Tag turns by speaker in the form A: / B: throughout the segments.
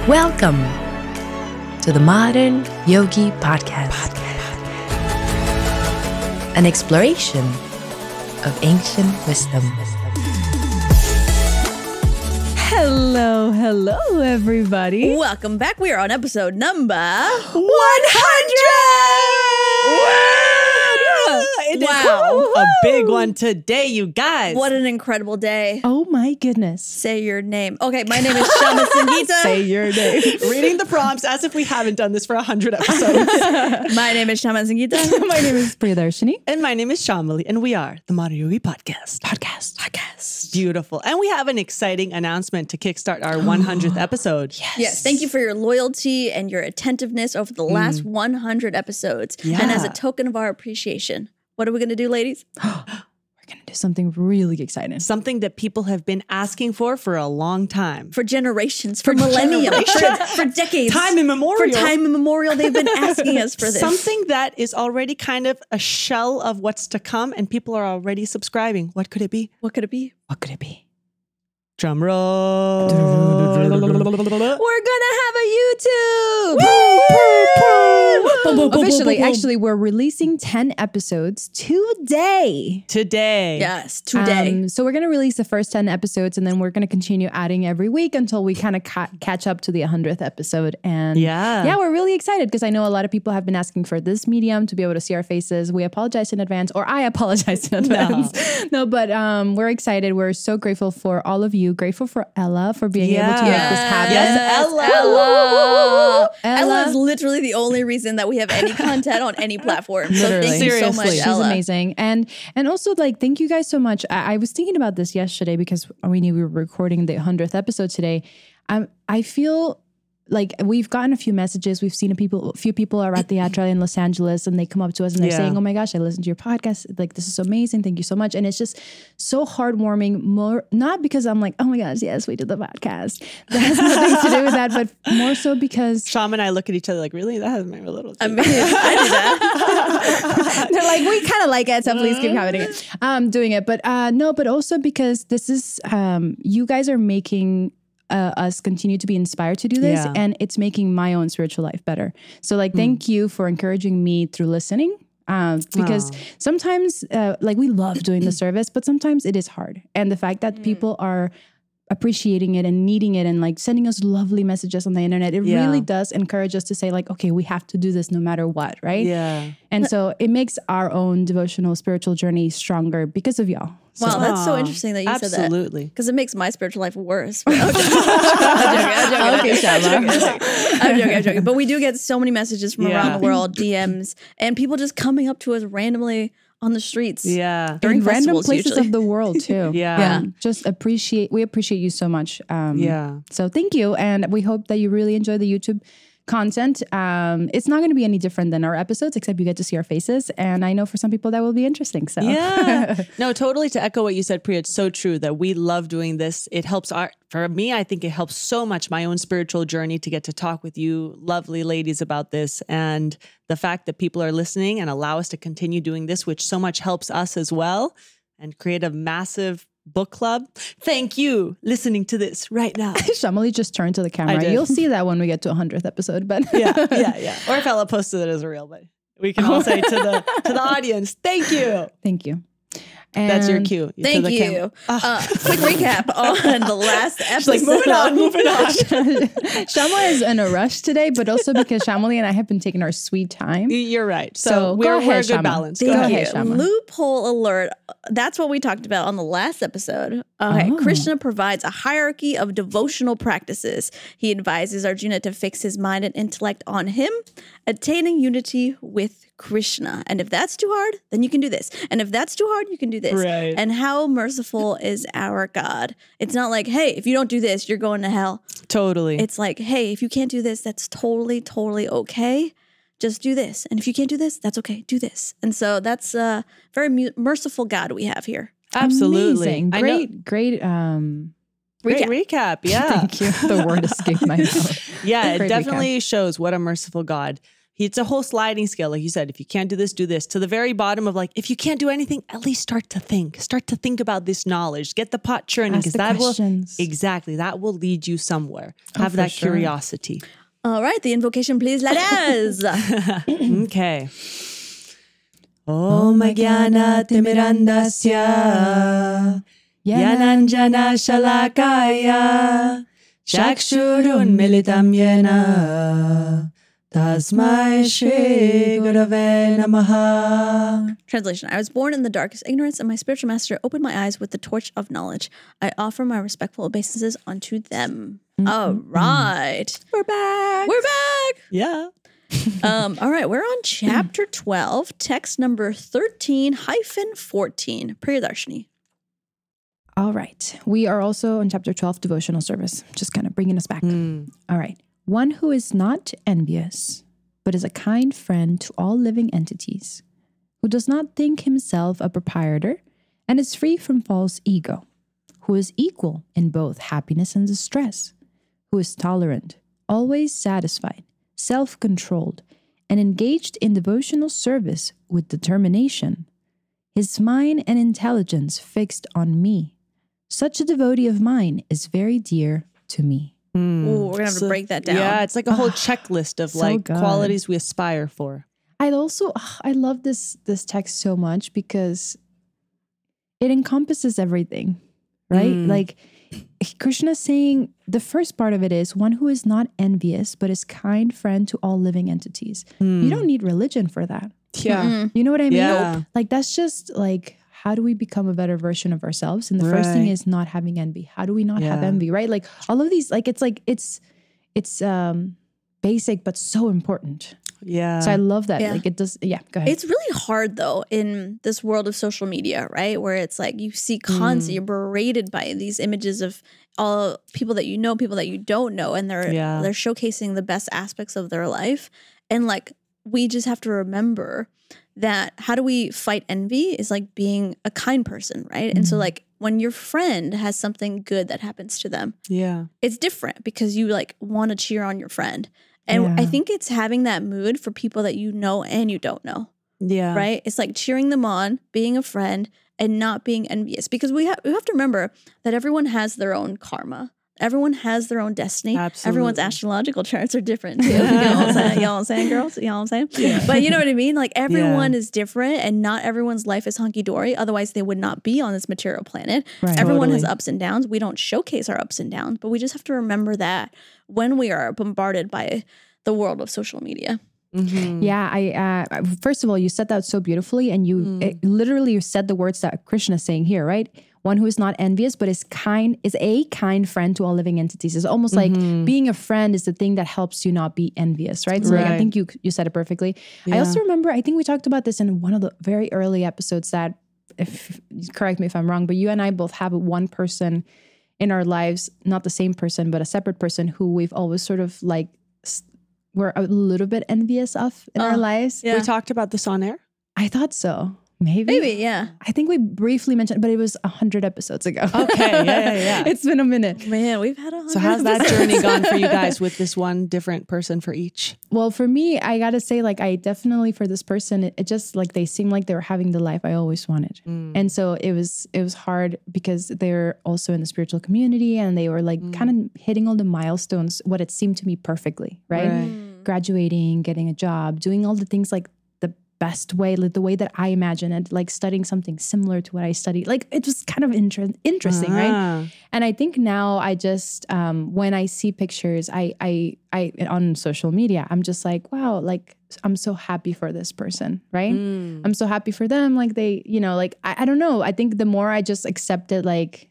A: Welcome to the Modern Yogi Podcast. An exploration of ancient wisdom.
B: Hello, everybody.
C: Welcome back. We are on episode number
B: 100! It is a big one today, you guys.
C: What an incredible day.
B: Oh my goodness.
C: Say your name. Okay, my name is Shama Sangeeta.
B: Say your name. Reading the prompts as if we haven't done this for 100 episodes.
C: My name is Shama Sangeeta.
D: My name is Priyadarshini.
B: And my name is Shamali, and we are the Modern Yogi Podcast. Beautiful. And we have an exciting announcement to kickstart our 100th episode.
C: Yes, thank you for your loyalty and your attentiveness over the last 100 episodes.
B: Yeah.
C: And as a token of our appreciation, what are we going to do, ladies?
D: We're going to do something really exciting.
B: Something that people have been asking for a long time.
C: For generations, for millennia, for decades.
B: Time immemorial.
C: For time immemorial, they've been asking us for this.
B: Something that is already kind of a shell of what's to come, and people are already subscribing. What could it be?
C: What could it be?
D: What could it be?
B: Drum roll.
C: We're gonna have a YouTube.
D: Officially, actually, we're releasing 10 episodes today.
C: Yes, today.
D: So we're going to release the first 10 episodes, and then we're going to continue adding every week until we kind of catch up to the 100th episode. And yeah, we're really excited because I know a lot of people have been asking for this medium to be able to see our faces. We apologize in advance, or I apologize in advance. No, but we're excited. We're so grateful for all of you. Grateful for Ella for being able to make this happen.
C: Yes, Ella. Ella is literally the only reason that we have any content on any platform. So
D: Literally.
C: thank you so much,
D: She's
C: Ella.
D: amazing. And also, like, thank you guys so much. I was thinking about this yesterday because we knew we were recording the 100th episode today. I feel like we've gotten a few messages. We've seen a few people are at the Theatre in Los Angeles, and they come up to us and they're saying, "Oh my gosh, I listened to your podcast. Like, this is amazing. Thank you so much." And it's just so heartwarming. More not because I'm like, "Oh my gosh, yes, we did the podcast." That has nothing to do with that, but more so because
B: Sham and I look at each other like, "Really? That has made a little."
C: I mean, I do that.
D: they're like, "We kind of like it, so please keep having it." Doing it, but no, but also because this is you guys are making us continue to be inspired to do this, and it's making my own spiritual life better. So like, thank you for encouraging me through listening, because sometimes like we love doing the service, but sometimes it is hard. And the fact that people are appreciating it and needing it and like sending us lovely messages on the internet, it really does encourage us to say like, okay, we have to do this no matter what, right?
B: Yeah.
D: And so it makes our own devotional spiritual journey stronger because of y'all.
C: Wow, that's so interesting that you said that.
B: Absolutely.
C: Because it makes my spiritual life worse. I'm joking. But we do get so many messages from around the world, DMs, and people just coming up to us randomly on the streets.
B: Yeah.
D: During random
C: festivals,
D: places
C: usually.
D: of the world too.
B: Yeah.
D: Just we appreciate you so much.
B: Yeah.
D: So thank you. And we hope that you really enjoy the YouTube content. It's not going to be any different than our episodes, except you get to see our faces. And I know for some people that will be interesting. So
B: Yeah. No, totally. To echo what you said, Priya, it's so true that we love doing this. It helps for me, I think it helps so much my own spiritual journey to get to talk with you lovely ladies about this. And the fact that people are listening and allow us to continue doing this, which so much helps us as well, and create a massive book club. Thank you listening to this right now.
D: Shamali just turned to the camera. You'll see that when we get to 100th episode, but
B: yeah. Or if Ella posted it as a reel, but we can all say to the audience, thank you.
D: Thank you.
B: That's your cue.
C: Thank you. Quick recap on the last episode.
B: Like, moving on.
D: Shamali is in a rush today, but also because Shamali and I have been taking our sweet time.
B: You're right.
D: So
B: we're
D: go ahead,
B: a good
D: Shama.
B: balance.
D: Go ahead, Shama.
C: Loophole alert. That's what we talked about on the last episode. Okay, Krishna provides a hierarchy of devotional practices. He advises Arjuna to fix his mind and intellect on him, attaining unity with Krishna. And if that's too hard, then you can do this. And if that's too hard, you can do this.
B: Right.
C: And how merciful is our God? It's not like, hey, if you don't do this, you're going to hell.
B: Totally.
C: It's like, hey, if you can't do this, that's totally okay. Just do this. And if you can't do this, that's okay. Do this. And so that's a very merciful God we have here.
B: Absolutely.
D: Amazing. Great
B: recap. Yeah.
D: Thank you. The word escaped my mouth.
B: Yeah, it
D: Great
B: definitely shows what a merciful God it's a whole sliding scale. Like you said, if you can't do this, to the very bottom of like, if you can't do anything, at least start to think about this knowledge, get the pot churning, because that will lead you somewhere. Have that curiosity.
C: All right. The invocation, please let us.
B: Okay. Om Jnana Timirandasya Jnananjana Shalakaya Chakshurun Militam Yena Tasmai Shri Gurave Namaha.
C: Translation. I was born in the darkest ignorance, and my spiritual master opened my eyes with the torch of knowledge. I offer my respectful obeisances unto them. All right.
D: We're back.
B: Yeah.
C: All right. We're on chapter 12, text number 13-14. Priyadarshini.
D: All right. We are also on chapter 12, devotional service. Just kind of bringing us back. All right. One who is not envious, but is a kind friend to all living entities, who does not think himself a proprietor and is free from false ego, who is equal in both happiness and distress, who is tolerant, always satisfied, self-controlled, and engaged in devotional service with determination, his mind and intelligence fixed on me. Such a devotee of mine is very dear to me.
C: Ooh, we're going to have to break that down.
B: Yeah, it's like a whole checklist of like qualities we aspire for.
D: I love this text so much because it encompasses everything, right? Like Krishna saying the first part of it is one who is not envious, but is kind friend to all living entities. You don't need religion for that.
B: Yeah.
D: You know what I mean?
B: Yeah.
D: Like that's just like, how do we become a better version of ourselves? And the first thing is not having envy. How do we not have envy, right? Like all of these, like it's basic, but so important.
B: Yeah.
D: So I love that.
C: Yeah.
D: Like it does. Yeah. Go ahead.
C: It's really hard though in this world of social media, right? Where it's like you see constantly, you're berated by these images of all people that you know, people that you don't know, and they're showcasing the best aspects of their life. And like we just have to remember that how do we fight envy is like being a kind person, right? And so like when your friend has something good that happens to them, it's different because you like want to cheer on your friend. And I think it's having that mood for people that you know and you don't know.
B: Yeah.
C: Right? It's like cheering them on, being a friend, and not being envious. Because we have to remember that everyone has their own karma. Everyone has their own destiny.
B: Absolutely.
C: Everyone's astrological charts are different too. You know what I'm saying, girls? You know what I'm saying? Yeah. But you know what I mean? Like everyone is different and not everyone's life is hunky-dory. Otherwise they would not be on this material planet. Right. Everyone has ups and downs. We don't showcase our ups and downs, but we just have to remember that when we are bombarded by the world of social media.
D: Yeah, I first of all, you said that so beautifully, and you literally said the words that Krishna is saying here, right? One who is not envious, but is a kind friend to all living entities. It's almost like being a friend is the thing that helps you not be envious, right? So like, I think you said it perfectly. Yeah. I also remember, I think we talked about this in one of the very early episodes that, correct me if I'm wrong, but you and I both have one person in our lives, not the same person, but a separate person who we've always sort of like, we're a little bit envious of in our lives.
B: Yeah. We talked about this on air?
D: I thought so. Maybe,
C: yeah.
D: I think we briefly mentioned, but it was 100 episodes ago.
B: Okay, yeah.
D: It's been a minute.
C: Man, we've had 100.
B: So how's that journey gone for you guys with this one different person for each?
D: Well, for me, I got to say, like, I definitely, for this person, it just, like, they seemed like they were having the life I always wanted. And so it was hard because they're also in the spiritual community and they were, like, kind of hitting all the milestones, what it seemed to me perfectly, right? Graduating, getting a job, doing all the things, like, best way, like the way that I imagine it, like studying something similar to what I studied. Like it was kind of interesting, right? And I think now I just, when I see pictures, I on social media, I'm just like, wow, like I'm so happy for this person, right? I'm so happy for them. Like they, you know, like, I don't know. I think the more I just accepted like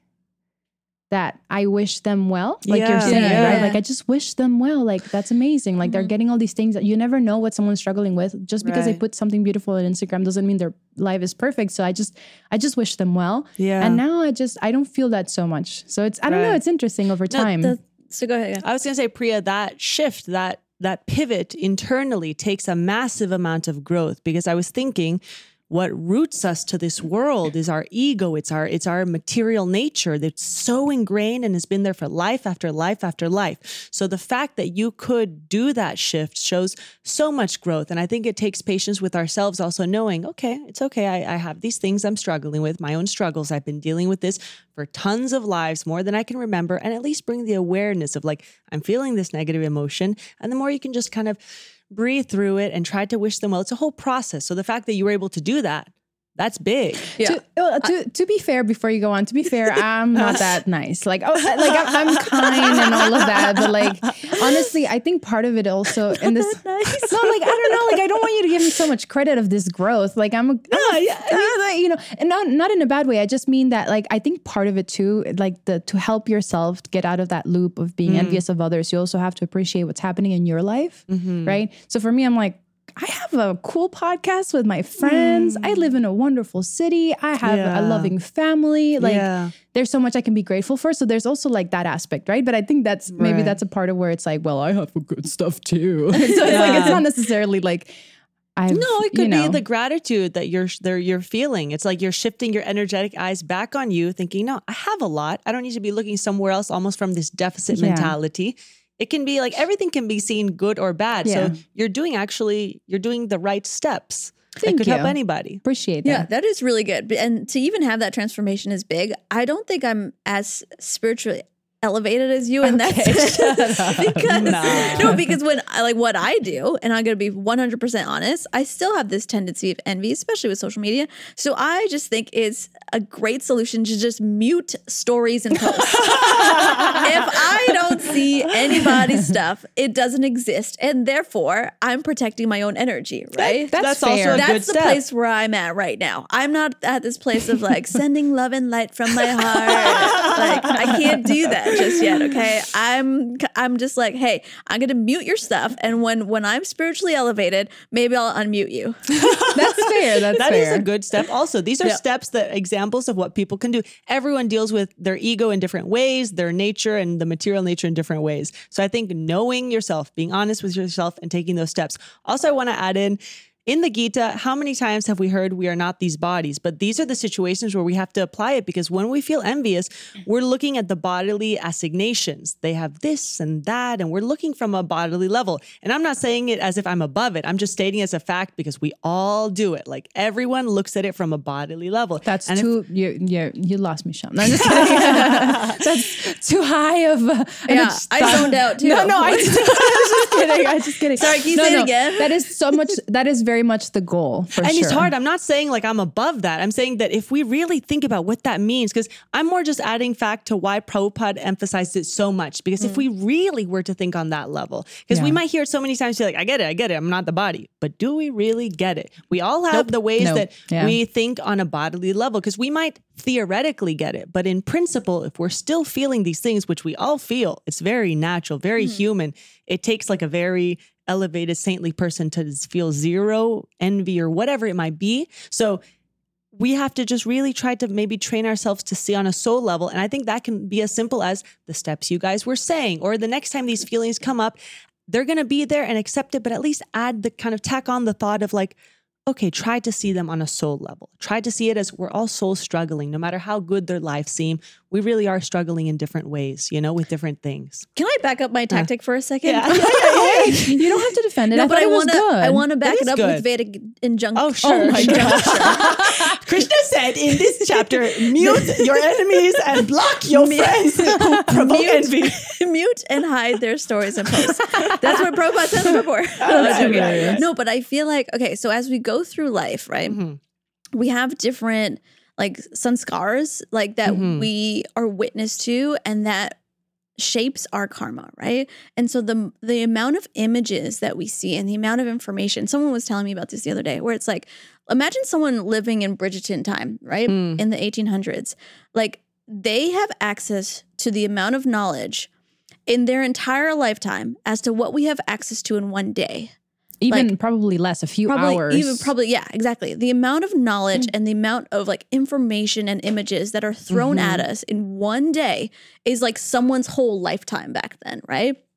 D: that I wish them well, like you're saying, right? Like I just wish them well. Like that's amazing. Like they're getting all these things that you never know what someone's struggling with. Just because they put something beautiful on Instagram doesn't mean their life is perfect. So I just wish them well. Yeah. And now I don't feel that so much. So it's, I don't know, it's interesting over time.
C: So go ahead. Yeah.
B: I was going to say, Priya, that shift, that pivot internally takes a massive amount of growth, because I was thinking, what roots us to this world is our ego. It's our material nature that's so ingrained and has been there for life after life after life. So the fact that you could do that shift shows so much growth. And I think it takes patience with ourselves, also knowing, okay, it's okay. I have these things I'm struggling with, my own struggles. I've been dealing with this for tons of lives, more than I can remember, and at least bring the awareness of like, I'm feeling this negative emotion. And the more you can just kind of breathe through it and try to wish them well. It's a whole process. So the fact that you were able to do that, that's big.
C: Yeah.
D: To be fair, before you go on, to be fair, I'm not that nice. Like, I'm kind and all of that, but like, honestly, I think part of it also in this.
C: Nice.
D: No, like I don't know. Like I don't want you to give me so much credit of this growth. Like and not in a bad way. I just mean that like I think part of it too, like to help yourself get out of that loop of being envious of others, you also have to appreciate what's happening in your life, right? So for me, I'm like, I have a cool podcast with my friends. I live in a wonderful city. I have a loving family. Like there's so much I can be grateful for. So there's also like that aspect, right? But I think that's maybe that's a part of where it's like, well, I have good stuff too. So it's like, it's not necessarily like,
B: it could be the gratitude that you're feeling. It's like you're shifting your energetic eyes back on you, thinking, no, I have a lot. I don't need to be looking somewhere else, almost from this deficit mentality. It can be like everything can be seen good or bad. So you're doing the right steps. That could help anybody.
D: Appreciate that.
C: Yeah, that is really good. And to even have that transformation is big. I don't think I'm as spiritually elevated as you in that sense. Because when what I do, and I'm going to be 100% honest, I still have this tendency of envy, especially with social media. So I just think it's a great solution to just mute stories and posts. If I don't see anybody's stuff, it doesn't exist, and therefore I'm protecting my own energy. Right?
B: That's fair. Also
C: that's the place where I'm at right now. I'm not at this place of like sending love and light from my heart. Like I can't do that just yet, okay? I'm just like, hey, I'm gonna mute your stuff, and when I'm spiritually elevated, maybe I'll unmute you.
D: That's fair. That fair.
B: Is a good step. Also, these are steps that examples of what people can do. Everyone deals with their ego in different ways, their nature and the material nature in different ways. So I think knowing yourself, being honest with yourself, and taking those steps. Also, I want to add in the Gita, how many times have we heard we are not these bodies? But these are the situations where we have to apply it, because when we feel envious, we're looking at the bodily assignations. They have this and that, and we're looking from a bodily level. And I'm not saying it as if I'm above it. I'm just stating it as a fact because we all do it. Like everyone looks at it from a bodily level.
D: That's you lost me, Sham. No, I'm just kidding. That's too high of
C: I zoned out too.
D: No, I was just kidding.
C: Sorry, can you say it again?
D: That is so much. That is very much the goal for
B: and
D: sure.
B: It's hard. I'm not saying like I'm above that. I'm saying that if we really think about what that means, because I'm more just adding fact to why Prabhupada emphasized it so much. Because if we really were to think on that level, because we might hear it so many times, you're like, I get it. I'm not the body. But do we really get it? We all have the ways that we think on a bodily level, because we might theoretically get it. But in principle, if we're still feeling these things, which we all feel, it's very natural, very human. It takes like a very elevated saintly person to feel zero envy or whatever it might be. So we have to just really try to maybe train ourselves to see on a soul level. And I think that can be as simple as the steps you guys were saying, or the next time these feelings come up, they're going to be there and accept it, but at least add the kind of tack on the thought of like, okay, try to see them on a soul level. Try to see it as we're all souls struggling. No matter how good their lives seem, we really are struggling in different ways, with different things.
C: Can I back up my tactic for a second?
D: Yeah. You don't have to defend it.
C: No, but I want to back it up with Vedic injunction.
B: Oh, sure. Oh my gosh. Krishna said in this chapter, mute your enemies and block your friends who provoke envy.
C: Mute and hide their stories and posts. That's what Prabhupada said before. No, but I feel like, okay, so as we go through life, right, we have different like sanskars like that we are witness to, and that shapes our karma, right? And so the amount of images that we see and the amount of information, someone was telling me about this the other day, where it's like, imagine someone living in Bridgerton time, right? In the 1800s. Like they have access to the amount of knowledge in their entire lifetime as to what we have access to in one day.
D: Even
C: like,
D: probably less, a few hours.
C: Yeah, exactly. The amount of knowledge and the amount of like information and images that are thrown at us in one day is like someone's whole lifetime back then, right?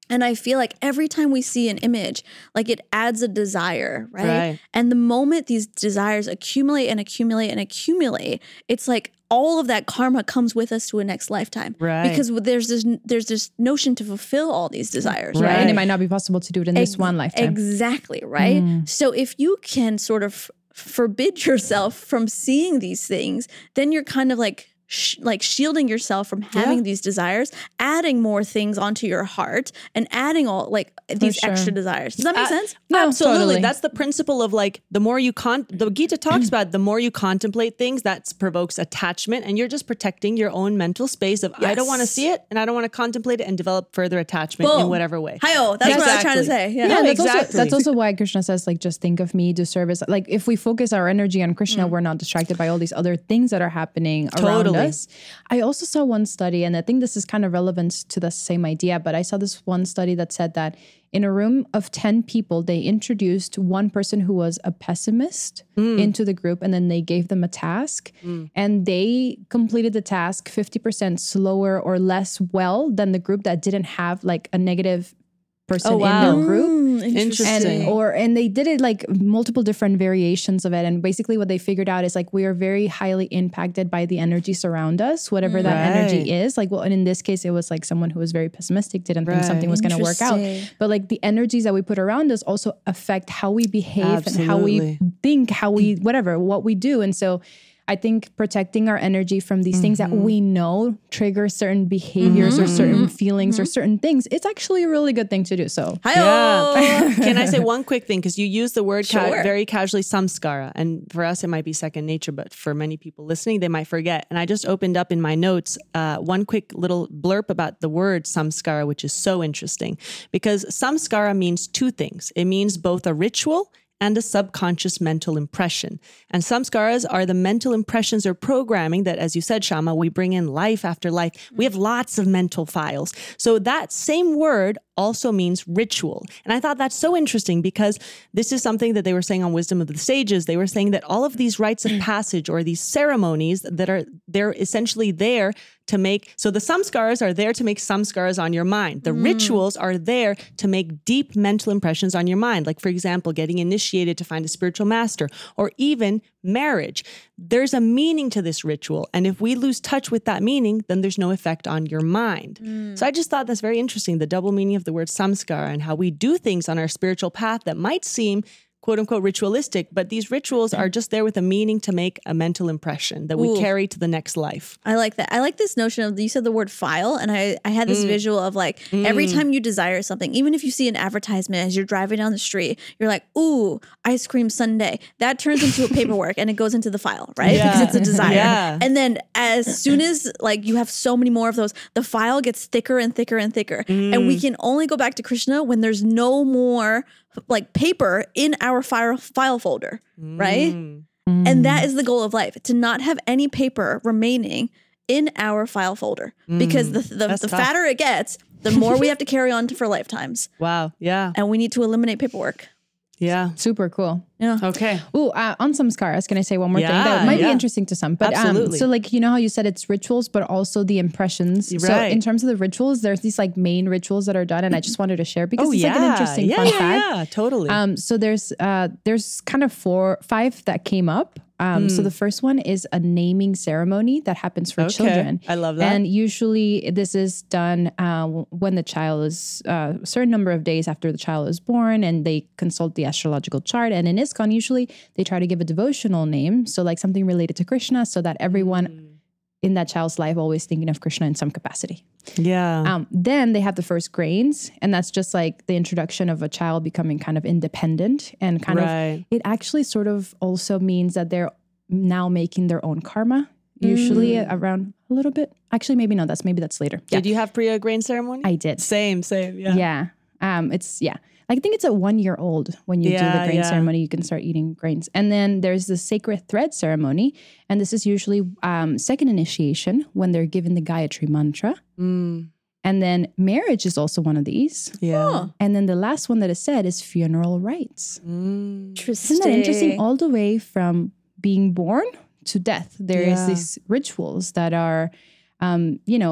C: And I feel like every time we see an image, like it adds a desire, right?
B: Right.
C: And the moment these desires accumulate and accumulate and accumulate, it's like all of that karma comes with us to a next lifetime.
B: Right.
C: Because there's this notion to fulfill all these desires,
D: Right.
C: right?
D: And it might not be possible to do it in this one lifetime.
C: Exactly, right? So if you can sort of forbid yourself from seeing these things, then you're kind of like shielding yourself from having these desires, adding more things onto your heart, and adding all like these extra desires. Does that make sense?
D: No,
B: Absolutely.
D: totally.
B: That's the principle of like the more you the Gita talks about the more you contemplate things, that provokes attachment, and you're just protecting your own mental space of I don't want to see it and I don't want to contemplate it and develop further attachment in whatever way.
C: Hi-oh, that's what I was trying to say. Yeah,
D: Yeah, that's
B: exactly.
D: Also, that's also why Krishna says, like, just think of me, do service. Like, if we focus our energy on Krishna, we're not distracted by all these other things that are happening around us. I also saw one study, and I think this is kind of relevant to the same idea, but I saw this one study that said that in a room of 10 people, they introduced one person who was a pessimist into the group, and then they gave them a task, and they completed the task 50% slower or less well than the group that didn't have like a negative person in their group.
B: Interesting.
D: And they did it like multiple different variations of it. And basically what they figured out is like we are very highly impacted by the energies around us, whatever that energy is. Like, well, and in this case, it was like someone who was very pessimistic, didn't think something was going to work out. But like the energies that we put around us also affect how we behave and how we think, how we, whatever, what we do. And so I think protecting our energy from these things that we know trigger certain behaviors or certain feelings or certain things, it's actually a really good thing to do. So,
B: Can I say one quick thing? Because you use the word very casually, samskara. And for us, it might be second nature, but for many people listening, they might forget. And I just opened up in my notes one quick little blurb about the word samskara, which is so interesting. Because samskara means two things. It means both a ritual and a subconscious mental impression. And samskaras are the mental impressions or programming that, as you said, Shama, we bring in life after life. We have lots of mental files. So that same word also means ritual. And I thought that's so interesting because this is something that they were saying on Wisdom of the Sages. They were saying that all of these rites of passage or these ceremonies they're essentially there to make, so the samskaras are there to make samskaras on your mind. The rituals are there to make deep mental impressions on your mind. Like, for example, getting initiated to find a spiritual master, or even marriage. There's a meaning to this ritual. And if we lose touch with that meaning, then there's no effect on your mind. So I just thought that's very interesting, the double meaning of the word samskara and how we do things on our spiritual path that might seem quote unquote ritualistic, but these rituals are just there with a meaning to make a mental impression that we carry to the next life.
C: I like that. I like this notion of, you said the word file, and I had this visual of like every time you desire something, even if you see an advertisement as you're driving down the street, you're like, ooh, ice cream sundae. That turns into a paperwork and it goes into the file, right? Because it's a desire. And then as soon as like you have so many more of those, the file gets thicker and thicker and thicker. And we can only go back to Krishna when there's no more like paper in our file folder, right? And that is the goal of life, to not have any paper remaining in our file folder, because the fatter it gets, the more we have to carry on for lifetimes.
B: Wow. Yeah.
C: And we need to eliminate paperwork.
B: Yeah.
D: super cool.
C: Yeah.
B: Okay.
D: Ooh, on samskaras, can I say one more thing? That might be interesting to some. But
B: Absolutely.
D: So like, you know how you said it's rituals, but also the impressions.
B: Right.
D: So in terms of the rituals, there's these like main rituals that are done, and I just wanted to share because it's like an interesting fun fact.
B: Yeah, totally.
D: So there's kind of 5 that came up. So the first one is a naming ceremony that happens for children.
B: I love that.
D: And usually this is done when the child is a certain number of days after the child is born, and they consult the astrological chart. And in ISKCON, usually they try to give a devotional name. So like something related to Krishna, so that everyone in that child's life always thinking of Krishna in some capacity.
B: Yeah.
D: Then they have the first grains, and that's just like the introduction of a child becoming kind of independent and kind of, it actually sort of also means that they're now making their own karma, usually around a little bit. Actually, maybe that's later.
B: Did you have Priya grain ceremony?
D: I did.
B: Same. Yeah.
D: Yeah. I think it's at 1 year old when you do the grain ceremony, you can start eating grains. And then there's the sacred thread ceremony. And this is usually second initiation when they're given the Gayatri mantra. And then marriage is also one of these.
B: Yeah.
D: And then the last one that is said is funeral rites.
C: Interesting.
D: Isn't that interesting? All the way from being born to death, there is these rituals that are,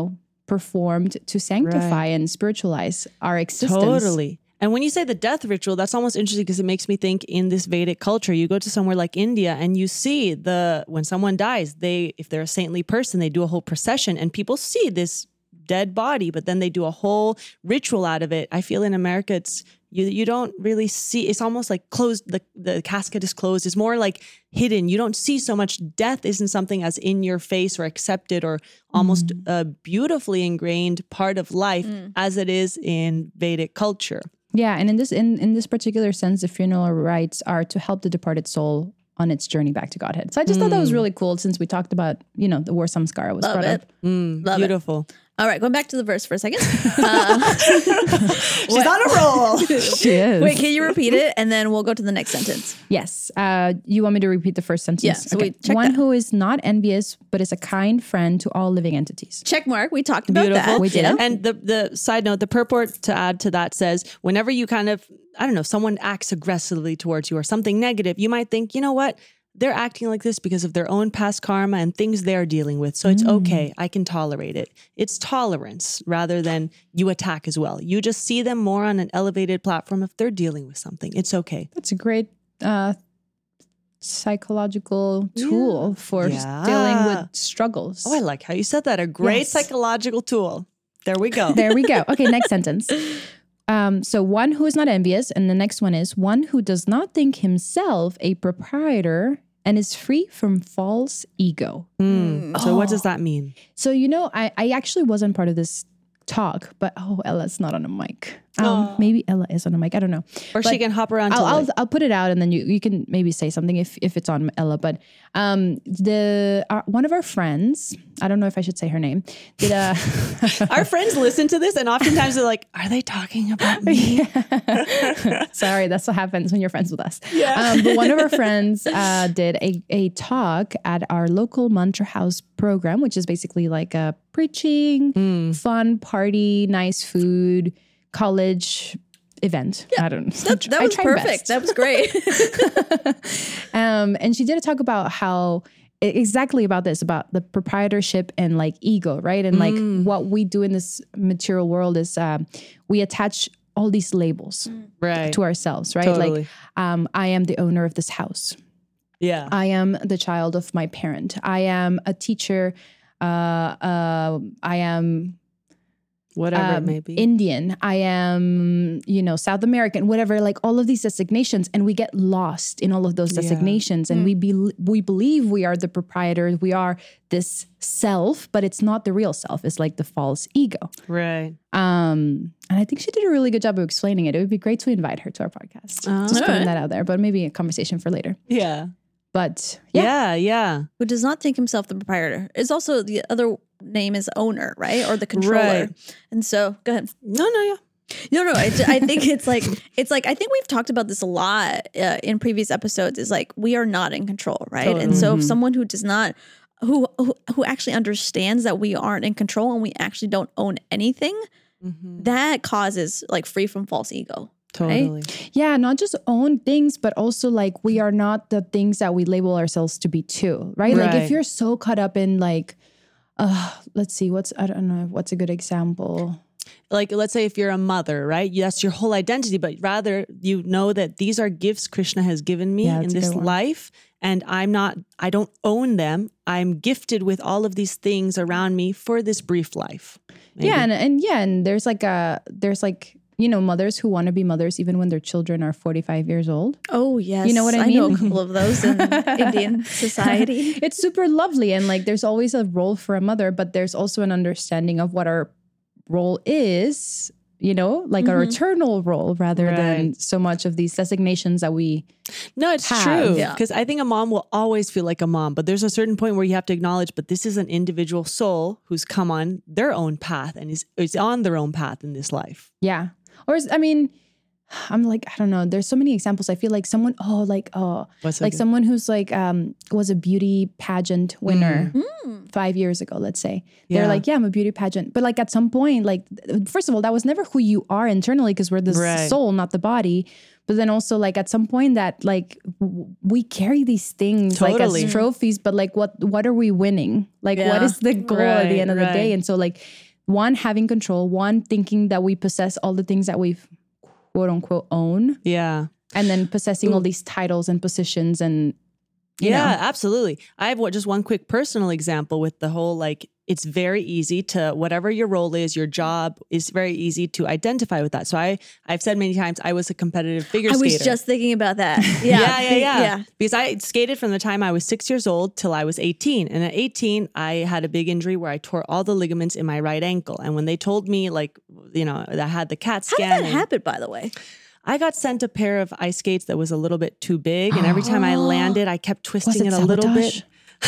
D: performed to sanctify and spiritualize our existence.
B: Totally. And when you say the death ritual, that's almost interesting because it makes me think in this Vedic culture, you go to somewhere like India and you see when someone dies, if they're a saintly person, they do a whole procession and people see this dead body, but then they do a whole ritual out of it. I feel in America, it's you don't really see, it's almost like closed, the casket is closed. It's more like hidden. You don't see so much. Death isn't something as in your face or accepted or almost a beautifully ingrained part of life as it is in Vedic culture.
D: Yeah, and in this particular sense, the funeral rites are to help the departed soul on its journey back to Godhead. So I just thought that was really cool since we talked about, the war samskara was brought up.
C: Love
B: Beautiful.
C: All right, going back to the verse for a second.
B: She's on a roll.
D: She is.
C: Wait, can you repeat it? And then we'll go to the next sentence.
D: Yes. You want me to repeat the first sentence?
C: Yeah, so we check
D: One
C: that.
D: who is not envious, but is a kind friend to all living entities.
C: Check mark. We talked about that.
D: We did.
C: Yeah.
B: And the side note, the purport to add to that says, whenever you kind of, I don't know, someone acts aggressively towards you or something negative, you might think, you know what? They're acting like this because of their own past karma and things they're dealing with. So it's okay. I can tolerate it. It's tolerance rather than you attack as well. You just see them more on an elevated platform if they're dealing with something. It's okay.
D: That's a great psychological tool for
B: Yeah.
D: dealing with struggles.
B: Oh, I like how you said that. A great
D: Yes.
B: psychological tool. There we go.
D: There we go. Okay, next sentence. So one who is not envious, and the next one is one who does not think himself a proprietor and is free from false ego.
B: So what does that mean?
D: So, I actually wasn't part of this talk, but Ella's not on a mic. Maybe Ella is on a mic. I don't know.
B: Or she can hop around.
D: I'll put it out and then you can maybe say something if it's on Ella. But one of our friends, I don't know if I should say her name, did
B: Our friends listen to this and oftentimes they're like, are they talking about me?
D: Sorry, that's what happens when you're friends with us. Yeah. But one of our friends did a talk at our local Mantra House program, which is basically like a preaching, fun party, nice food, college event. I don't know.
C: That was perfect. That was great.
D: And she did a talk about how exactly about this, about the proprietorship and like ego, right? And like what we do in this material world is we attach all these labels to ourselves, right?
B: Totally.
D: Like I am the owner of this house.
B: Yeah.
D: I am the child of my parent. I am a teacher. I am
B: Whatever it may be.
D: Indian. I am, South American, whatever, like all of these designations. And we get lost in all of those designations. And we believe we are the proprietor. We are this self, but it's not the real self. It's like the false ego.
B: Right.
D: And I think she did a really good job of explaining it. It would be great to invite her to our podcast. Just putting that out there, but maybe a conversation for later.
B: Yeah.
D: But
B: Yeah.
C: Who does not think himself the proprietor. It's also the other name is owner, right? Or the controller.
B: Right.
C: And so, go ahead.
B: No.
C: No. I think it's like I think we've talked about this a lot in previous episodes. Is like we are not in control, right?
B: Totally.
C: And so, if someone who does not, who actually understands that we aren't in control and we actually don't own anything, that causes like free from false ego.
B: Totally.
D: yeah, not just own things, but also like we are not the things that we label ourselves to be too, right? Like if you're so caught up in like, let's see, I don't know, what's a good example?
B: Like, let's say if you're a mother, right? That's your whole identity, but rather you know that these are gifts Krishna has given me in this life. And I don't own them. I'm gifted with all of these things around me for this brief life. Maybe.
D: Yeah. And there's like mothers who want to be mothers even when their children are 45 years old.
C: Oh, yes.
D: You know what I mean?
C: I know a couple of those in Indian society.
D: It's super lovely. And like, there's always a role for a mother, but there's also an understanding of what our role is, like our eternal role rather than so much of these designations that we
B: it's
D: have.
B: true.
C: Yeah.
B: Because I think a mom will always feel like a mom, but there's a certain point where you have to acknowledge, but this is an individual soul who's come on their own path and is on their own path in this life.
D: Yeah. I'm like, I don't know. There's so many examples. I feel like someone, someone who's like, was a beauty pageant winner 5 years ago, let's say. They're like, yeah, I'm a beauty pageant. But like at some point, like, first of all, that was never who you are internally because we're the soul, not the body. But then also like at some point that like we carry these things like as trophies, but like what are we winning? Like what is the goal at the end of the day? And so like, one, having control, one, thinking that we possess all the things that we've quote unquote own.
B: Yeah.
D: And then possessing all these titles and positions and, you know.
B: Absolutely. I have just one quick personal example with the whole, like, it's very easy to, whatever your role is, your job is very easy to identify with that. So I've said many times I was a competitive figure skater.
C: I was just thinking about that. Yeah.
B: Because I skated from the time I was 6 years old till I was 18. And at 18, I had a big injury where I tore all the ligaments in my right ankle. And when they told me, like, you know, that I had the CAT scan.
C: How did that happen, by the way?
B: I got sent a pair of ice skates that was a little bit too big. And every time I landed, I kept twisting it a little bit.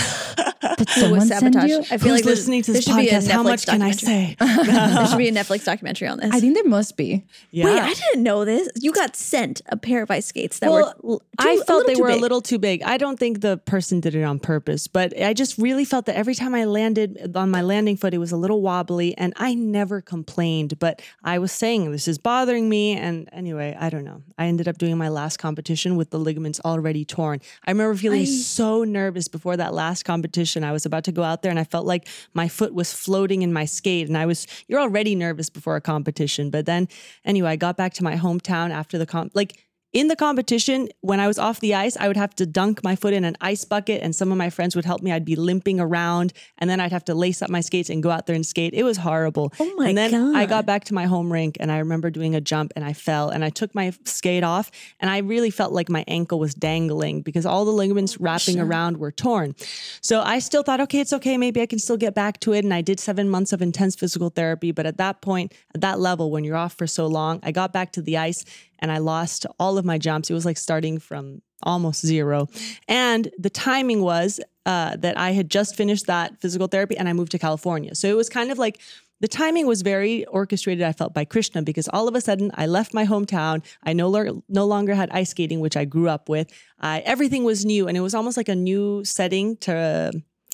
D: Did someone send you?
C: I feel
B: Who's
C: like
B: listening to this podcast? How much can I say?
C: There should be a Netflix documentary on this.
D: I think there must be.
B: Yeah.
C: Wait, I didn't know this. You got sent a pair of ice skates that were
B: I felt they were
C: big.
B: a little too big. I don't think the person did it on purpose, but I just really felt that every time I landed on my landing foot, it was a little wobbly, and I never complained, but I was saying, this is bothering me. And anyway, I don't know. I ended up doing my last competition with the ligaments already torn. I remember feeling so nervous before that last competition. I was about to go out there and I felt like my foot was floating in my skate, and you're already nervous before a competition. But then anyway, I got back to my hometown after the in the competition, when I was off the ice, I would have to dunk my foot in an ice bucket, and some of my friends would help me. I'd be limping around, and then I'd have to lace up my skates and go out there and skate. It was horrible.
C: Oh my
B: And then
C: God.
B: I got back to my home rink, and I remember doing a jump, and I fell, and I took my skate off, and I really felt like my ankle was dangling because all the ligaments wrapping around were torn. So I still thought, okay, it's okay. Maybe I can still get back to it. And I did 7 months of intense physical therapy. But at that point, at that level, when you're off for so long, I got back to the ice and I lost all of my jumps. It was like starting from almost zero. And the timing was that I had just finished that physical therapy and I moved to California. So it was kind of like the timing was very orchestrated, I felt, by Krishna, because all of a sudden I left my hometown. I no longer had ice skating, which I grew up with. Everything was new, and it was almost like a new setting to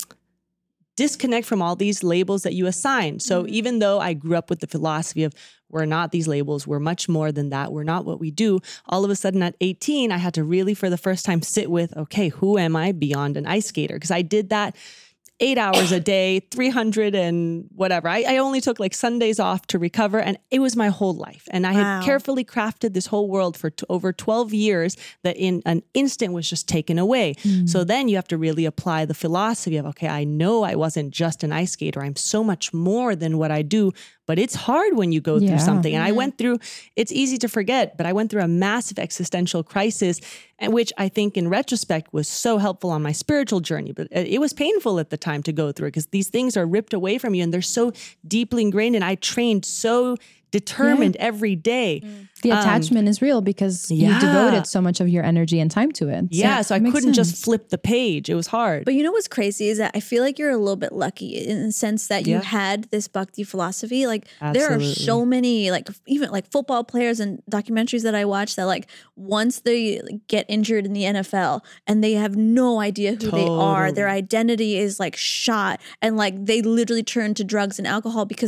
B: disconnect from all these labels that you assign. So even though I grew up with the philosophy of we're not these labels, we're much more than that, we're not what we do, all of a sudden at 18, I had to really for the first time sit with, okay, who am I beyond an ice skater? Because I did that 8 hours a day, 300 and whatever. I only took like Sundays off to recover, and it was my whole life. And I had carefully crafted this whole world for over 12 years that in an instant was just taken away. So then you have to really apply the philosophy of, okay, I know I wasn't just an ice skater. I'm so much more than what I do. But it's hard when you go through something. And I went through, it's easy to forget, but I went through a massive existential crisis, and which I think in retrospect was so helpful on my spiritual journey. But it was painful at the time to go through it because these things are ripped away from you and they're so deeply ingrained. And I trained so determined every day.
D: The attachment is real because you devoted so much of your energy and time to it.
B: So I couldn't just flip the page. It was hard.
C: But you know what's crazy is that I feel like you're a little bit lucky in the sense that you had this Bhakti philosophy. Like there are so many, like even like football players and documentaries that I watch that like once they get injured in the NFL and they have no idea who they are, their identity is like shot, and like they literally turn to drugs and alcohol because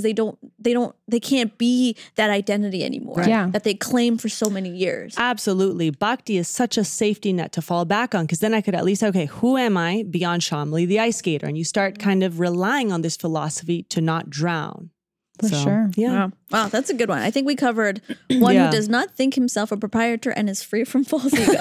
C: they can't be that identity anymore that they claim for so many years.
B: Absolutely. Bhakti is such a safety net to fall back on, because then I could at least say, okay, who am I beyond Shamli, the ice skater? And you start kind of relying on this philosophy to not drown.
D: For sure.
B: Yeah.
C: Wow, that's a good one. I think we covered one who does not think himself a proprietor and is free from false ego.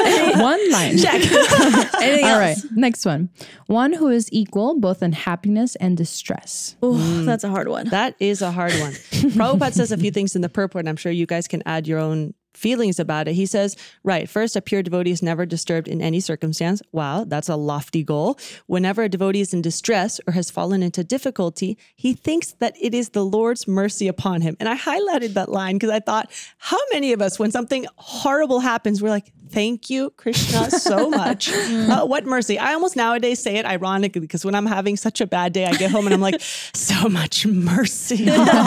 D: One line.
C: Check. Anything else?
D: All right. Next one. One who is equal both in happiness and distress.
C: Ooh, that's a hard one.
B: That is a hard one. Prabhupada says a few things in the purport, and I'm sure you guys can add your own feelings about it. He says, right, first, a pure devotee is never disturbed in any circumstance. Wow, that's a lofty goal. Whenever a devotee is in distress or has fallen into difficulty, he thinks that it is the Lord's mercy upon him. And I highlighted that line because I thought, how many of us, when something horrible happens, we're like, thank you, Krishna, so much. What mercy. I almost nowadays say it ironically because when I'm having such a bad day, I get home and I'm like, so much mercy.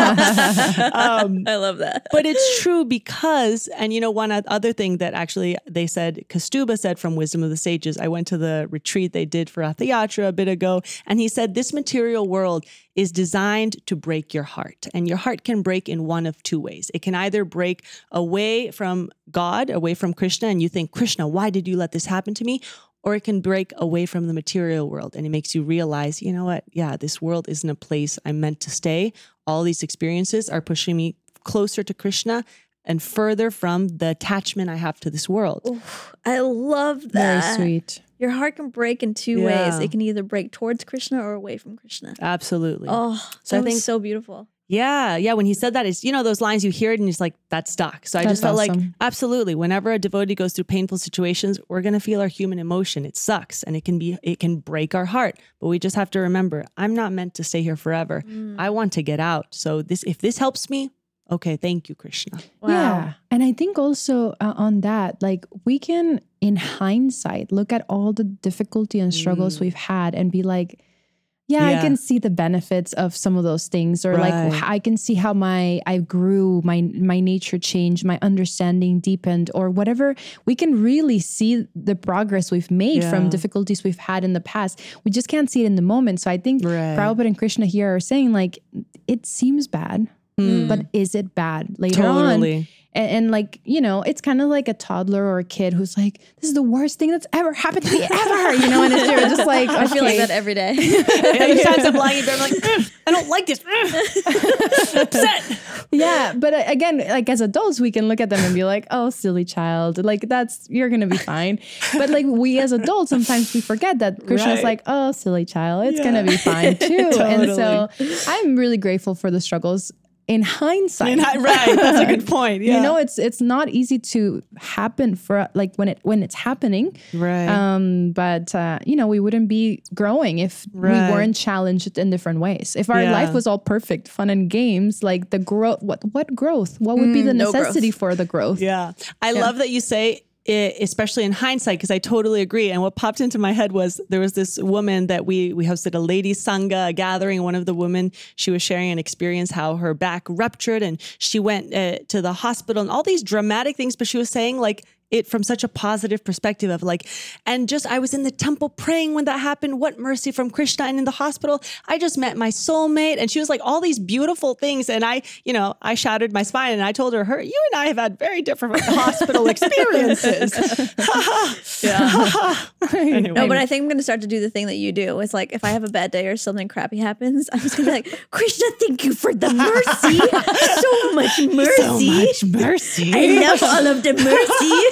C: I love that.
B: But it's true because, and you know, one other thing that actually they said, Kastuba said from Wisdom of the Sages, I went to the retreat they did for Rathayatra a bit ago, and he said, this material world is designed to break your heart. And your heart can break in one of two ways. It can either break away from God, away from Krishna, and you think, Krishna, why did you let this happen to me? Or it can break away from the material world, and it makes you realize, you know what? Yeah, this world isn't a place I'm meant to stay. all these experiences are pushing me closer to Krishna and further from the attachment I have to this world.
C: Oof, I love that.
D: Very sweet.
C: Your heart can break in two ways. It can either break towards Krishna or away from Krishna.
B: Absolutely.
C: Oh,
B: So I
C: that was
B: think-
C: so beautiful.
B: Yeah. When he said that, it's, those lines you hear it and it's like, that's stuck. So I
D: That's
B: just felt like,
D: awesome.
B: absolutely, whenever a devotee goes through painful situations, we're going to feel our human emotion. It sucks and it can break our heart, but we just have to remember, I'm not meant to stay here forever. I want to get out. So if this helps me, okay, thank you, Krishna.
C: Wow.
D: Yeah. And I think also on that, like we can, in hindsight, look at all the difficulty and struggles we've had and be like, I can see the benefits of some of those things, or like I can see how I grew, my nature changed, my understanding deepened, or whatever. We can really see the progress we've made from difficulties we've had in the past. We just can't see it in the moment. So I think Prabhupada and Krishna here are saying like, it seems bad, but is it bad later on? And like, it's kind of like a toddler or a kid who's like, this is the worst thing that's ever happened to me ever, and it's just like,
C: I feel like that every day.
B: There's times I'm lying in bed, I'm like, I don't like this. Upset.
D: Yeah. But again, like as adults, we can look at them and be like, oh, silly child. Like you're going to be fine. But like we as adults, sometimes we forget that Krishna's like, oh, silly child. It's going to be fine too. And so I'm really grateful for the struggles in hindsight.
B: Right. That's a good point. Yeah.
D: It's not easy to happen for like when it's happening.
B: Right.
D: But we wouldn't be growing if we weren't challenged in different ways. If our life was all perfect, fun and games, like the growth, what growth? What would be the necessity for the growth?
B: Yeah. I love that you say, especially in hindsight, because I totally agree. And what popped into my head was there was this woman that we hosted a ladies sangha, a gathering. One of the women, she was sharing an experience how her back ruptured and she went to the hospital and all these dramatic things. But she was saying like it from such a positive perspective of like, and just I was in the temple praying when that happened. What mercy from Krishna. And in the hospital, I just met my soulmate. And she was like all these beautiful things. And I shattered my spine and I told her, you and I have had very different hospital experiences. Anyway.
C: No, but I think I'm going to start to do the thing that you do. It's like if I have a bad day or something crappy happens, I'm just going to be like, Krishna, thank you for the mercy. So much mercy.
B: So much mercy.
C: I love all of the mercy.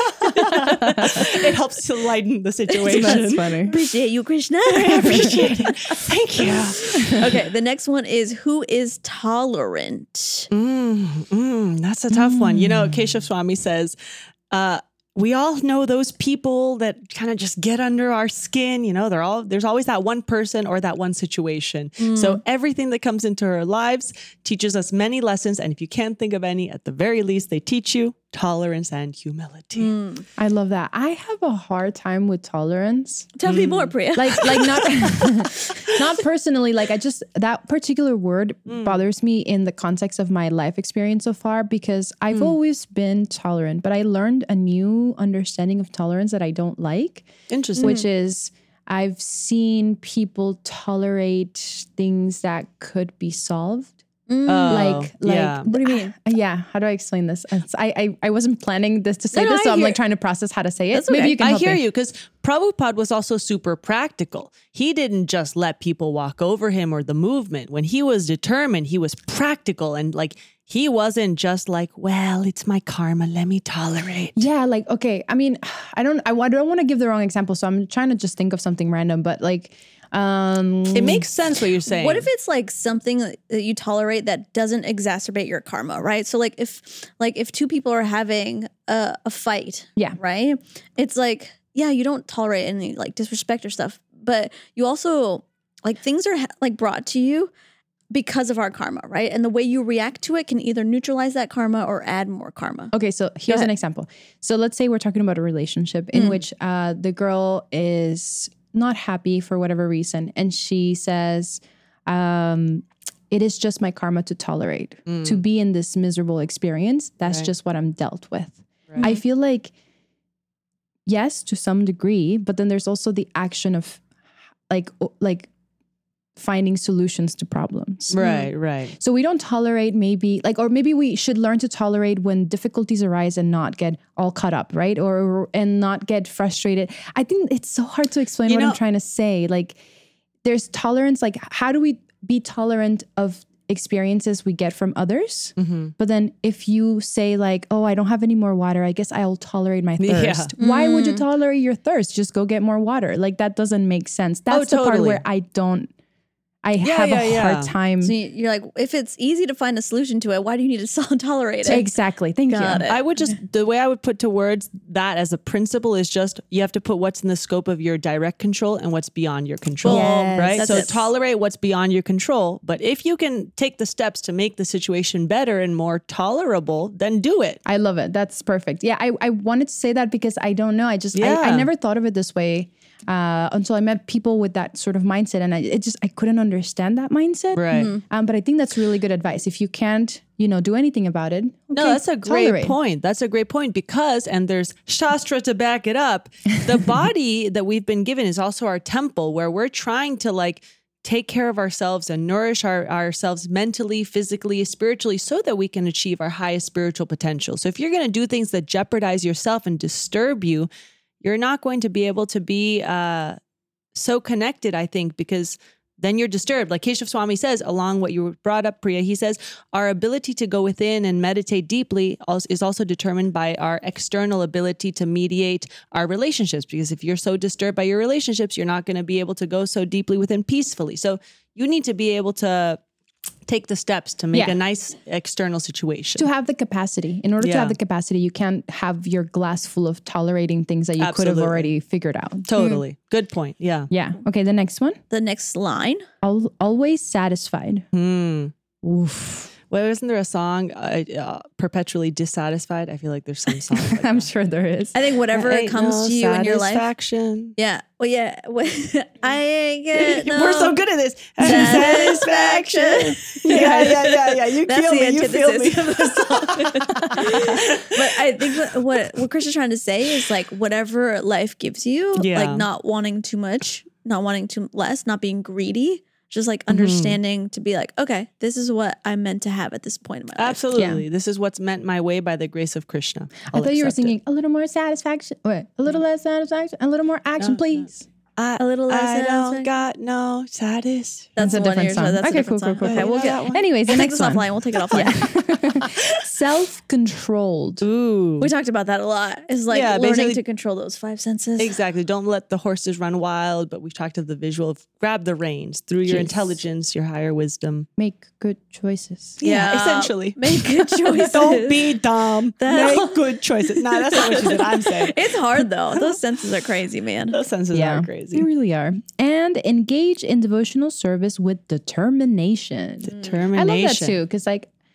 B: It helps to lighten the situation.
D: That's funny.
C: Appreciate you, Krishna.
B: I appreciate it. Thank you.
C: Okay, the next one is who is tolerant?
B: That's a tough one. Keshav Swami says, we all know those people that kind of just get under our skin. There's always that one person or that one situation. So everything that comes into our lives teaches us many lessons. And if you can't think of any, at the very least, they teach you tolerance and humility.
D: I love that. I have a hard time with tolerance.
C: Tell me more, Priya.
D: Like not personally, like that particular word bothers me in the context of my life experience so far, because I've always been tolerant, but I learned a new understanding of tolerance that I don't like.
B: Interesting.
D: Which is I've seen people tolerate things that could be solved. Like,
B: yeah.
C: What do you mean?
D: Yeah. How do I explain this? I wasn't planning this to say this, so I'm like trying to process how to say it. Maybe you can help
B: I hear
D: me.
B: you, because Prabhupada was also super practical. He didn't just let people walk over him or the movement. When he was determined, he was practical and like, he wasn't just like, well, it's my karma, let me tolerate.
D: Yeah, like, okay. I mean, I don't want to give the wrong example, so I'm trying to just think of something random, but like,
B: it makes sense what you're saying.
C: What if it's like something that you tolerate that doesn't exacerbate your karma, right? So like if two people are having a fight, right? It's like, you don't tolerate any like disrespect or stuff, but you also like things are like brought to you because of our karma, right? And the way you react to it can either neutralize that karma or add more karma.
D: Okay, so here's an example. So let's say we're talking about a relationship in which the girl is not happy for whatever reason. And she says, it is just my karma to tolerate, to be in this miserable experience. That's just what I'm dealt with. Right. I feel like, yes, to some degree, but then there's also the action of like finding solutions to problems.
B: Right.
D: So we don't tolerate maybe we should learn to tolerate when difficulties arise and not get all caught up, right? And not get frustrated. I think it's so hard to explain what I'm trying to say. Like there's tolerance, like how do we be tolerant of experiences we get from others.
B: Mm-hmm.
D: But then if you say like, oh, I don't have any more water, I guess I'll tolerate my
B: Yeah.
D: thirst. Why would you tolerate your thirst? Just go get more water. Like that doesn't make sense. That's the part
B: totally.
D: where I have a hard time.
C: So you're like, if it's easy to find a solution to it, why do you need to tolerate it?
D: Exactly. Thank
C: Got
D: you.
C: it.
B: I would just, the way I would put to words that as a principle is just, you have to put what's in the scope of your direct control and what's beyond your control,
D: Yes.
B: right?
C: That's
B: So
C: it.
B: tolerate what's beyond your control. But if you can take the steps to make the situation better and more tolerable, then do it.
D: I love it. That's perfect. Yeah, I wanted to say that because I don't know. I
B: Yeah.
D: never thought of it this way until I met people with that sort of mindset, and I couldn't understand that mindset.
B: Right.
D: But I think that's really good advice. If you can't, do anything about it.
B: No,
D: okay,
B: that's a great
D: tolerate.
B: point. That's a great point because, and there's Shastra to back it up, the body that we've been given is also our temple where we're trying to like take care of ourselves and nourish ourselves mentally, physically, spiritually, so that we can achieve our highest spiritual potential. So if you're going to do things that jeopardize yourself and disturb you, you're not going to be able to be so connected, I think, because then you're disturbed. Like Keshav Swami says, along what you brought up, Priya, he says, our ability to go within and meditate deeply is also determined by our external ability to mediate our relationships. Because if you're so disturbed by your relationships, you're not going to be able to go so deeply within peacefully. So you need to be able to take the steps to make
D: Yeah.
B: a nice external situation.
D: To have the capacity. In order to
B: Yeah.
D: have the capacity, you can't have your glass full of tolerating things that you could have
B: Absolutely.
D: already figured out.
B: Totally. Good point. Yeah.
D: Yeah. Okay, the next one.
C: The next line.
D: Always satisfied. Oof.
B: Well, isn't there a song, Perpetually Dissatisfied? I feel like there's some song like
D: I'm
B: that.
D: sure there is.
C: I think whatever
B: Ain't
C: comes
B: no
C: to you in your life.
B: satisfaction.
C: Yeah. Well, yeah. I ain't get no.
B: We're so good at this.
C: Satisfaction.
B: Yeah. You
C: That's
B: feel
C: the
B: me. You feel me.
C: antithesis of the song. But I think what Chris is trying to say is like whatever life gives you,
B: Yeah.
C: like not wanting too much, not wanting too less, not being greedy, just like understanding to be like, okay, this is what I'm meant to have at this point in my life.
B: Absolutely. This is what's meant my way by the grace of Krishna.
D: I thought you were
B: accept it.
D: singing a little more satisfaction. Wait, a little less satisfaction, a little more action, please.
C: A little less
B: I don't
C: satisfaction.
B: got no satisfaction.
C: That's
D: a
C: the one
D: different
C: you're
D: song.
C: That's
D: Okay,
C: a different
D: cool,
C: song.
D: cool,
C: Okay,
D: cool.
C: we'll
B: That
C: get.
B: one.
D: Anyways, the
C: We'll take
D: next
C: this
D: one.
C: offline. We'll take it offline.
D: Self-controlled.
B: Ooh.
C: We talked about that a lot. It's like
B: Yeah,
C: learning
B: basically-
C: to control those five senses.
B: Exactly. Don't let the horses run wild, but we've talked of the visual of grab the reins through your
D: Jeez.
B: intelligence, your higher wisdom.
D: Make good choices.
C: Yeah,
B: essentially.
C: Make good choices.
B: Don't be dumb.
C: That-
B: Make good choices. No, that's not what she said. I'm saying.
C: It's hard though. Those senses are crazy, man.
B: Those senses
D: Yeah,
B: are
D: they
B: crazy.
D: really are. And engage in devotional service with determination.
B: Determination.
D: I love that too, because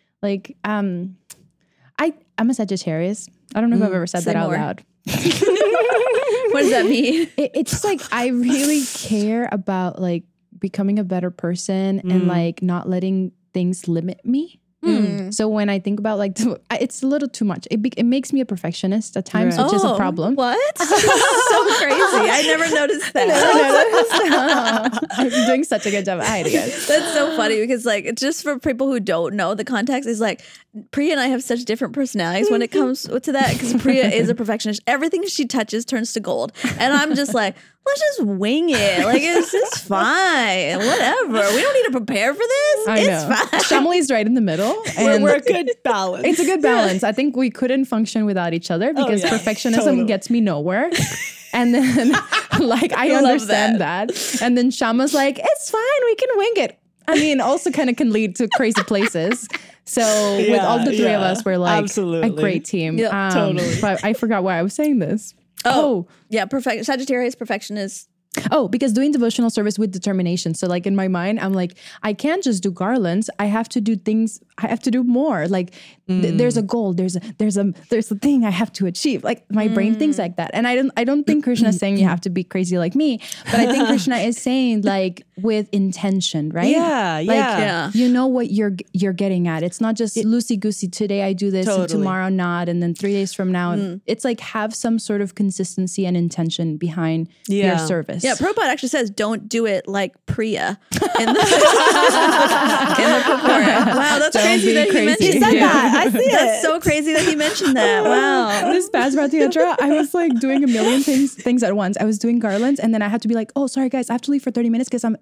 D: I'm a Sagittarius. I don't know if I've ever said
C: Say
D: that out
C: more.
D: loud.
C: What does that mean?
D: It's just like I really care about like becoming a better person and like not letting things limit me. So when I think about like, it's a little too much. It makes me a perfectionist at times,
B: Right.
D: which is a problem.
C: What? so crazy. I never noticed that.
D: I'm doing such a good job at hiding it.
C: That's so funny because like just for people who don't know, the context is like Priya and I have such different personalities when it comes to that because Priya is a perfectionist. Everything she touches turns to gold. And I'm just like, let's just wing it. Like it's fine. Whatever. We don't need to prepare for this.
D: I
C: It's
D: know.
C: fine.
D: Shamali's right in the middle. And
B: We're a good balance.
D: it's a good balance. I think we couldn't function without each other because
B: yeah.
D: perfectionism
B: Totally.
D: gets me nowhere. And then like I
C: love
D: understand that. And then Shama's like, it's fine, we can wing it. I mean, also kind of can lead to crazy places. So with all the three of us, we're like
B: absolutely.
D: a great team.
C: Yeah,
B: totally.
D: But I forgot why I was saying this.
C: Yeah, Sagittarius perfectionist.
D: Oh, because doing devotional service with determination. So like in my mind, I'm like, I can't just do garlands. I have to do things. I have to do more. Like there's a goal. There's a thing I have to achieve. Like my brain thinks like that. And I don't think Krishna is saying you have to be crazy like me. But I think Krishna is saying like with intention, right?
B: Yeah,
D: Like,
C: yeah.
D: You know what you're getting at. It's not just loosey goosey. Today I do this and
B: Totally.
D: tomorrow not, and then 3 days from now. It's like have some sort of consistency and intention behind your
B: Yeah.
D: service.
C: Yeah, Prabhupada actually says, don't do it like Priya in the, in the purport. Wow, that's crazy
D: be
C: that he
D: crazy.
C: mentioned
D: He said
C: that.
B: I see
C: That's so crazy that he mentioned that. Wow.
D: This past Rath Yatra, I was like doing a million things at once. I was doing garlands and then I had to be like, oh, sorry guys, I have to leave for 30 minutes because I'm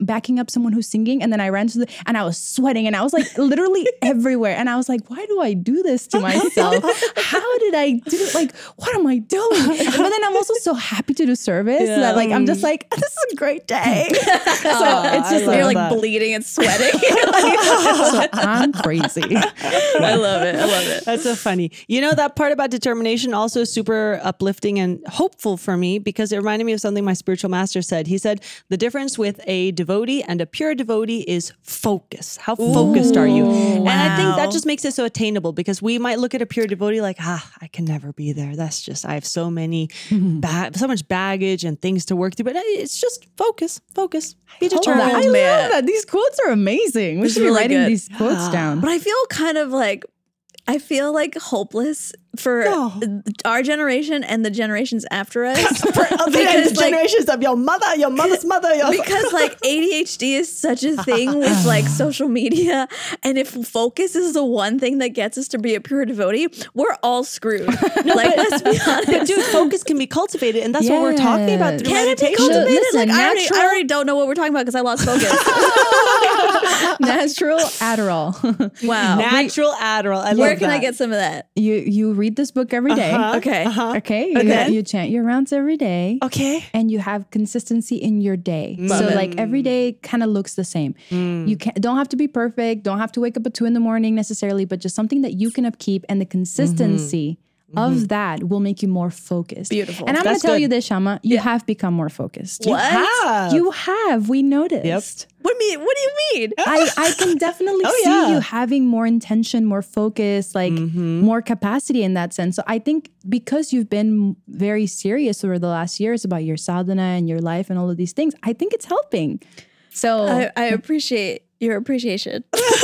D: backing up someone who's singing, and then I ran to and I was sweating, and I was like literally everywhere, and I was like, why do I do this to myself? How did I do it? Like, what am I doing? But then I'm also so happy to do service that like I'm just like, this is a great day. So it's just
C: you're like bleeding and sweating.
D: so I'm crazy.
C: I love it. I love it.
B: That's so funny. You know, that part about determination also super uplifting and hopeful for me, because it reminded me of something my spiritual master said. He said, the difference with a devotee and a pure devotee is focus. How focused are you? And I think that just makes it so attainable, because we might look at a pure devotee like, I can never be there. That's just, I have so many, so much baggage and things to work through. But it's just focus. Be determined.
D: I love that. These quotes are amazing. We should be writing these quotes down.
C: But I feel kind of like, hopeless for our generation and the generations after us.
B: The generations of your mother's mother.
C: Because like ADHD is such a thing with like social media. And if focus is the one thing that gets us to be a pure devotee, we're all screwed. Let's be honest.
B: But dude, focus can be cultivated. And that's what we're talking about through meditation.
C: Cultivated?
D: Listen,
C: I already don't know what we're talking about because I lost focus.
D: Natural Adderall.
C: Wow.
B: Natural Adderall. I love
C: Where can I get some of that?
D: You read this book every day. Okay. You chant your rounds every day.
B: Okay.
D: And you have consistency in your day. So like every day kind of looks the same. You don't have to be perfect. Don't have to wake up at 2 a.m. necessarily, but just something that you can upkeep, and the consistency of that will make you more focused.
C: Beautiful.
D: And I'm going to tell you this, Shama, you have become more focused.
C: What?
D: You have. We noticed.
B: Yep.
C: What do you mean?
D: I can definitely see you having more intention, more focus, like more capacity in that sense. So I think because you've been very serious over the last years about your sadhana and your life and all of these things, I think it's helping. So
C: I appreciate your appreciation.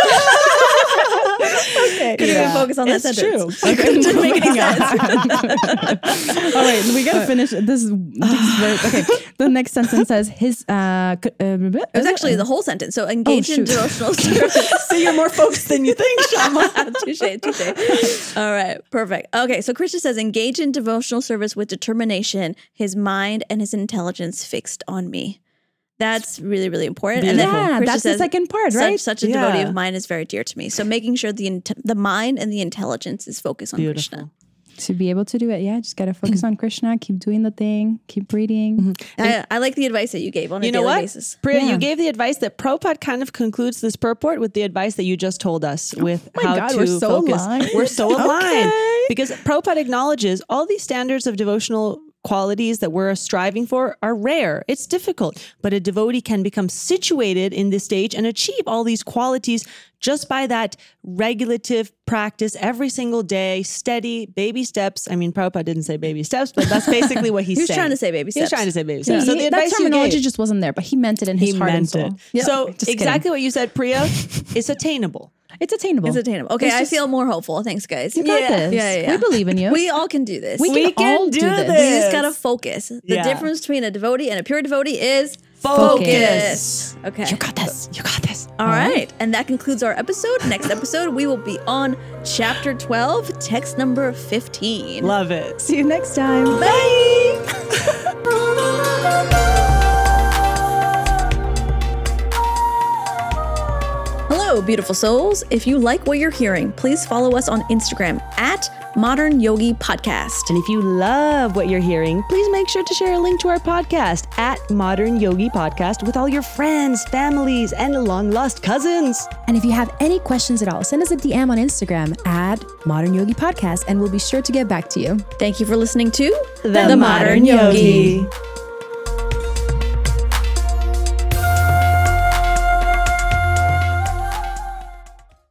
C: Okay. Couldn't even focus on that sentence.
B: True.
C: Didn't make any sense.
D: All right, we gotta finish. This is okay. The next sentence says his.
C: It was actually the whole sentence. So engage in devotional service.
B: So you're more focused than you think, Shama.
C: Touche. All right, perfect. Okay, so Krishna says engage in devotional service with determination, his mind and his intelligence fixed on me. That's really, really important.
B: Beautiful.
C: And then Krishna
D: that's
C: says,
D: the second part, right?
C: Such a devotee of mine is very dear to me. So making sure the mind and the intelligence is focused on Krishna.
D: To be able to do it, just gotta focus on Krishna. Keep doing the thing. Keep reading.
C: I like the advice that you gave on a daily basis.
B: Priya, you gave the advice that Prabhupada kind of concludes this purport with the advice that you just told us with how to
D: we're so
B: focus.
D: aligned.
B: We're so aligned. Because Prabhupada acknowledges all these standards of devotional qualities that we're striving for are rare. It's difficult, but a devotee can become situated in this stage and achieve all these qualities just by that regulative practice every single day, steady, baby steps. I mean, Prabhupada didn't say baby steps, but that's basically what he's saying.
C: He was trying to say baby steps.
B: He's trying to say baby steps. So the advice
D: that terminology
B: you gave,
D: just wasn't there, but he meant it in his heart and soul.
B: Yep. So exactly what you said, Priya, is attainable.
D: It's attainable.
C: It's attainable. Okay, I feel more hopeful. Thanks, guys.
D: You got this.
C: Yeah.
D: We believe in you.
C: We all can do this.
D: We can all do this.
C: We just gotta focus. The difference between a devotee and a pure devotee is focus. Okay.
B: You got this. You got this.
C: All right. And that concludes our episode. Next episode, we will be on chapter 12, text number 15.
B: Love it.
D: See you next time.
C: Bye. Hello, beautiful souls. If you like what you're hearing, please follow us on Instagram at Modern Yogi Podcast.
B: And if you love what you're hearing, please make sure to share a link to our podcast at Modern Yogi Podcast with all your friends, families, and long-lost cousins.
A: And if you have any questions at all, send us a DM on Instagram at Modern Yogi Podcast, and we'll be sure to get back to you.
C: Thank you for listening to
B: The Modern Yogi.